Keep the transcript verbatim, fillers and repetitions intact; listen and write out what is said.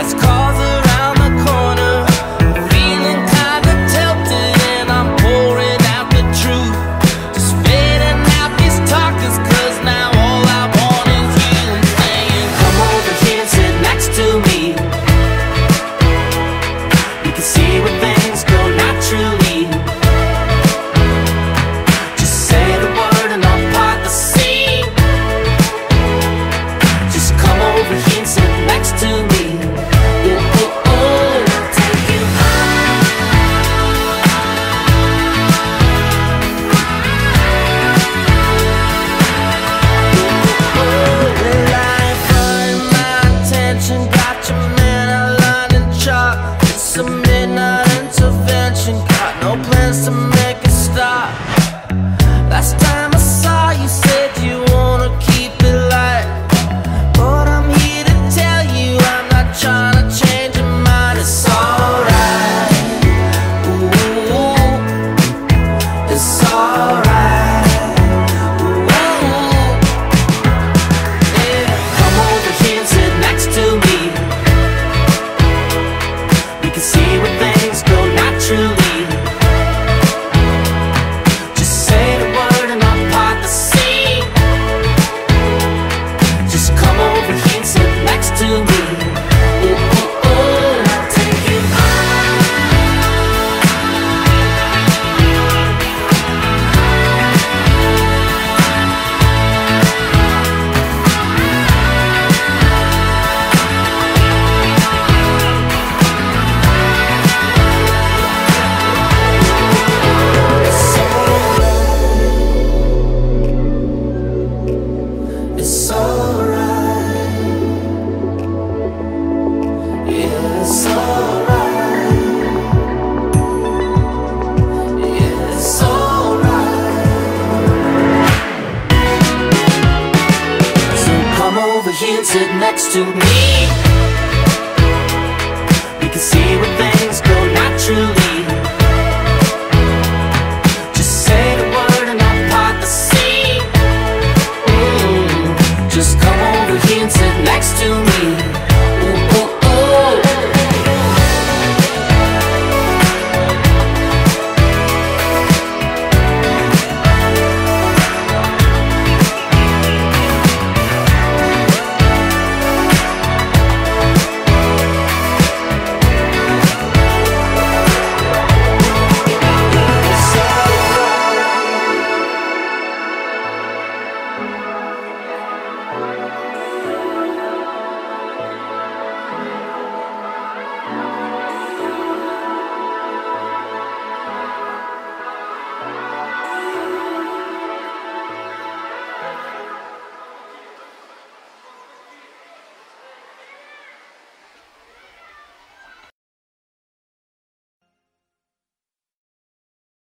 Fast cars around the corner, feeling kinda tilted, and I'm pouring out the truth, just fading out these talkers, cause now all I want is you. And saying, come over here and sit next to me. We can see where things go naturally. Just say the word and I'll part the sea. Just come over here and sit next to me. Ooh, ooh, ooh, take you Well, I ain't fronting my attention, got your man outlined in chalk. It's a midnight intervention, got no plans to make it stop. Last time I saw you said you wanna keep it light, but I'm here to tell you I'm not trying to change your mind. It's alright, ooh, it's alright, ooh, yeah. Come over here and sit next to me. We can see where things go naturally. Just say the word and I'll part the sea. Just come over here and sit next to me. Ooh, ooh, ooh, I'll take you It's alright, yeah, it's alright, yeah, it's alright. So come over here and sit next to me. We can see where things go naturally. Just say the word and I'll part the sea. Mm, Just come over here and sit next to me.